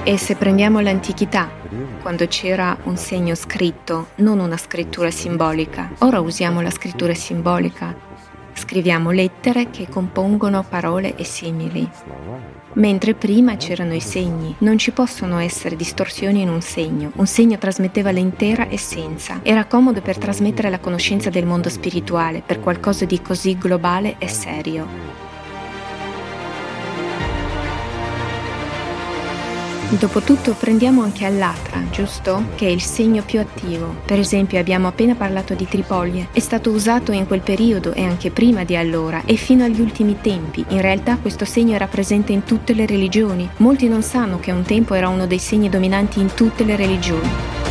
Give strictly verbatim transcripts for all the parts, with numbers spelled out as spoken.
E se prendiamo l'antichità, quando c'era un segno scritto, non una scrittura simbolica, ora usiamo la scrittura simbolica. Scriviamo lettere che compongono parole e simili. Mentre prima c'erano i segni, non ci possono essere distorsioni in un segno. Un segno trasmetteva l'intera essenza. Era comodo per trasmettere la conoscenza del mondo spirituale, per qualcosa di così globale e serio. Dopotutto prendiamo anche Allatra, giusto? Che è il segno più attivo. Per esempio abbiamo appena parlato di Tripoli. È stato usato in quel periodo e anche prima di allora e fino agli ultimi tempi. In realtà questo segno era presente in tutte le religioni. Molti non sanno che un tempo era uno dei segni dominanti in tutte le religioni.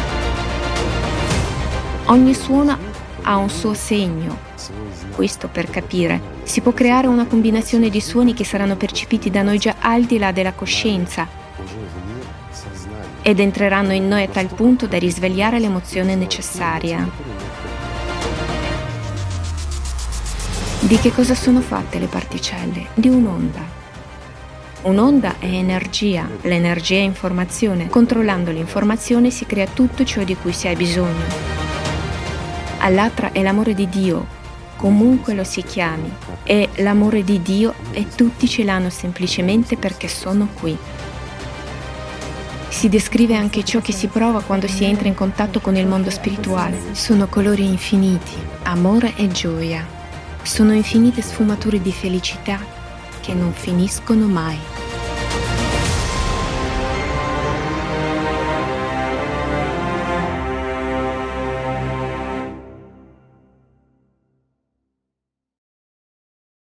Ogni suono ha un suo segno. Questo per capire. Si può creare una combinazione di suoni che saranno percepiti da noi già al di là della coscienza ed entreranno in noi a tal punto da risvegliare l'emozione necessaria. Di che cosa sono fatte le particelle? Di un'onda. Un'onda è energia, l'energia è informazione. Controllando l'informazione si crea tutto ciò di cui si ha bisogno. Allatra è l'amore di Dio, comunque lo si chiami, è l'amore di Dio e tutti ce l'hanno semplicemente perché sono qui. Si descrive anche ciò che si prova quando si entra in contatto con il mondo spirituale. Sono colori infiniti, amore e gioia. Sono infinite sfumature di felicità che non finiscono mai.